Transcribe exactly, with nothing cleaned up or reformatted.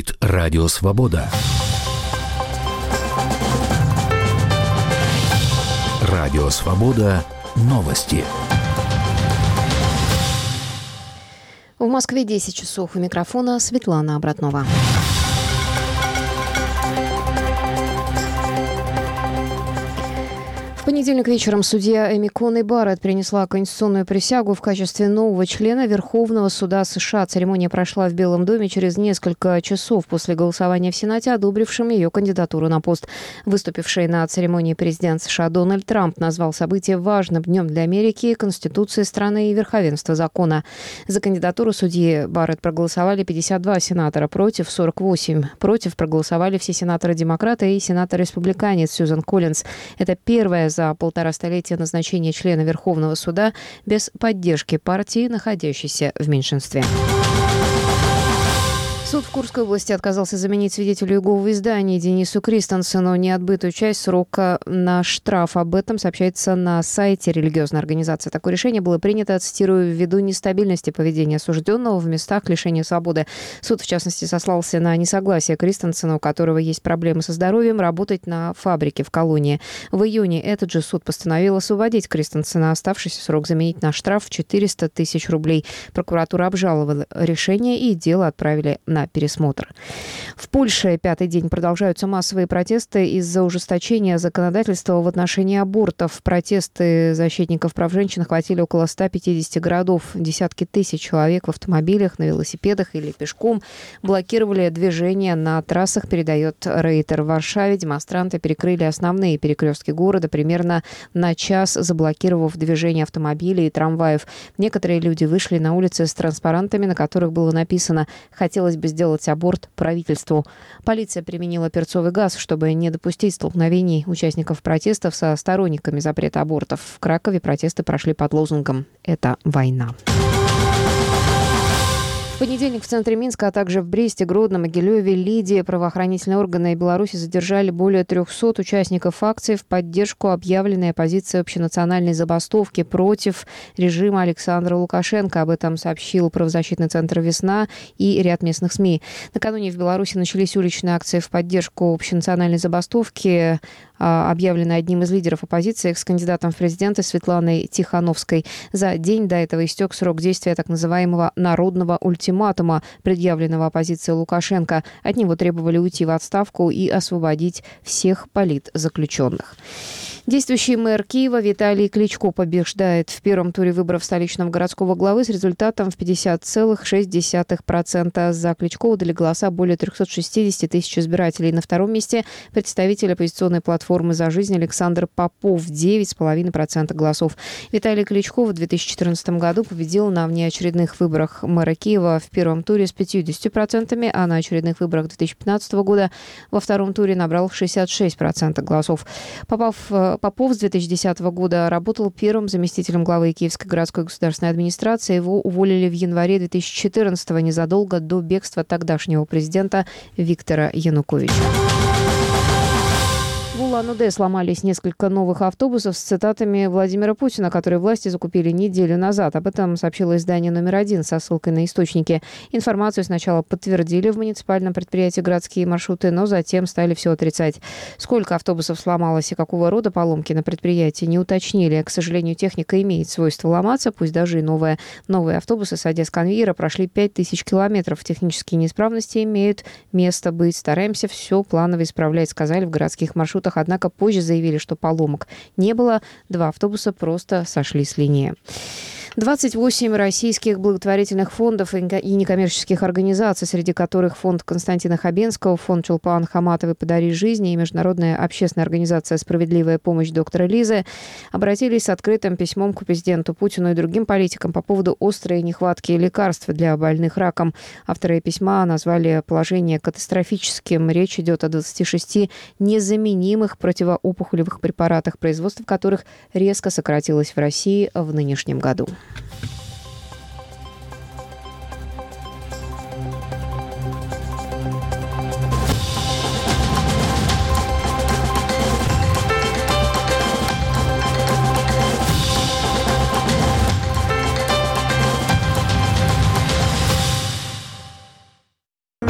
Говорит Радио Свобода. Радио Свобода. Новости. В Москве десять часов. У микрофона Светлана Обратнова. В понедельник вечером судья Эми Коней Барретт принесла конституционную присягу в качестве нового члена Верховного суда США. Церемония прошла в Белом доме через несколько часов после голосования в Сенате, одобрившим ее кандидатуру на пост. Выступивший на церемонии президент США Дональд Трамп назвал событие важным днем для Америки, Конституции страны и верховенства закона. За кандидатуру судьи Барретт проголосовали пятьдесят два сенатора, против сорок восемь. Против проголосовали все сенаторы-демократы и сенатор-республиканец Сьюзан Коллинз. Это первая за полтора столетия назначение члена Верховного суда без поддержки партии, находящейся в меньшинстве. Суд в Курской области отказался заменить свидетелю Иеговы издания Денису Кристенсену неотбытую часть срока на штраф. Об этом сообщается на сайте религиозной организации. Такое решение было принято, цитирую, ввиду нестабильности поведения осужденного в местах лишения свободы. Суд, в частности, сослался на несогласие Кристенсена, у которого есть проблемы со здоровьем, работать на фабрике в колонии. В июне этот же суд постановил освободить Кристенсена, оставшийся срок заменить на штраф в четыреста тысяч рублей. Прокуратура обжаловала решение, и дело отправили на пересмотр. В Польше пятый день продолжаются массовые протесты из-за ужесточения законодательства в отношении абортов. Протесты защитников прав женщин охватили около ста пятидесяти городов. Десятки тысяч человек в автомобилях, на велосипедах или пешком блокировали движение на трассах, передает Рейтер. В Варшаве демонстранты перекрыли основные перекрестки города примерно на час, заблокировав движение автомобилей и трамваев. Некоторые люди вышли на улицы с транспарантами, на которых было написано «Хотелось бы сделать аборт правительству». Полиция применила перцовый газ, чтобы не допустить столкновений участников протестов со сторонниками запрета абортов. В Кракове протесты прошли под лозунгом «Это война». В понедельник в центре Минска, а также в Бресте, Гродно, Могилеве, Лидии правоохранительные органы Беларуси задержали более трехсот участников акции в поддержку объявленной оппозиции общенациональной забастовки против режима Александра Лукашенко. Об этом сообщил правозащитный центр «Весна» и ряд местных СМИ. Накануне в Беларуси начались уличные акции в поддержку общенациональной забастовки, объявленной одним из лидеров оппозиции, экс-кандидатом в президенты Светланой Тихановской. За день до этого истек срок действия так называемого народного ультиматума, предъявленного оппозицией Лукашенко. От него требовали уйти в отставку и освободить всех политзаключенных. Действующий мэр Киева Виталий Кличко побеждает в первом туре выборов столичного городского главы с результатом в пятьдесят целых шесть десятых процента. За Кличко удали голоса более трехсот шестидесяти тысяч избирателей. На втором месте представитель оппозиционной платформы «За жизнь» Александр Попов, девять целых пять десятых процента голосов. Виталий Кличко в две тысячи четырнадцатом году победил на внеочередных выборах мэра Киева в первом туре с пятьюдесятью процентами, а на очередных выборах две тысячи пятнадцатого года во втором туре набрал шестьдесят шесть процентов голосов. Попав Попов с две тысячи десятого года работал первым заместителем главы Киевской городской государственной администрации. Его уволили в январе две тысячи четырнадцатого, незадолго до бегства тогдашнего президента Виктора Януковича. В Улан-Удэ сломались несколько новых автобусов с цитатами Владимира Путина, которые власти закупили неделю назад. Об этом сообщило издание «Номер один» со ссылкой на источники. Информацию сначала подтвердили в муниципальном предприятии «Городские маршруты», но затем стали все отрицать. Сколько автобусов сломалось и какого рода поломки на предприятии не уточнили. К сожалению, техника имеет свойство ломаться, пусть даже и новая. Новые автобусы, сойдя с конвейера, прошли пять тысяч километров. Технические неисправности имеют место быть. Стараемся все планово исправлять, сказали в «Городских маршрутах». Однако позже заявили, что поломок не было. Два автобуса просто сошли с линии. двадцать восемь российских благотворительных фондов и некоммерческих организаций, среди которых фонд Константина Хабенского, фонд Чулпан Хаматовой «Подари жизни» и международная общественная организация «Справедливая помощь» доктора Лизы, обратились с открытым письмом к президенту Путину и другим политикам по поводу острой нехватки лекарств для больных раком. Авторы письма назвали положение катастрофическим. Речь идет о двадцати шести незаменимых противоопухолевых препаратах, производство которых резко сократилось в России в нынешнем году.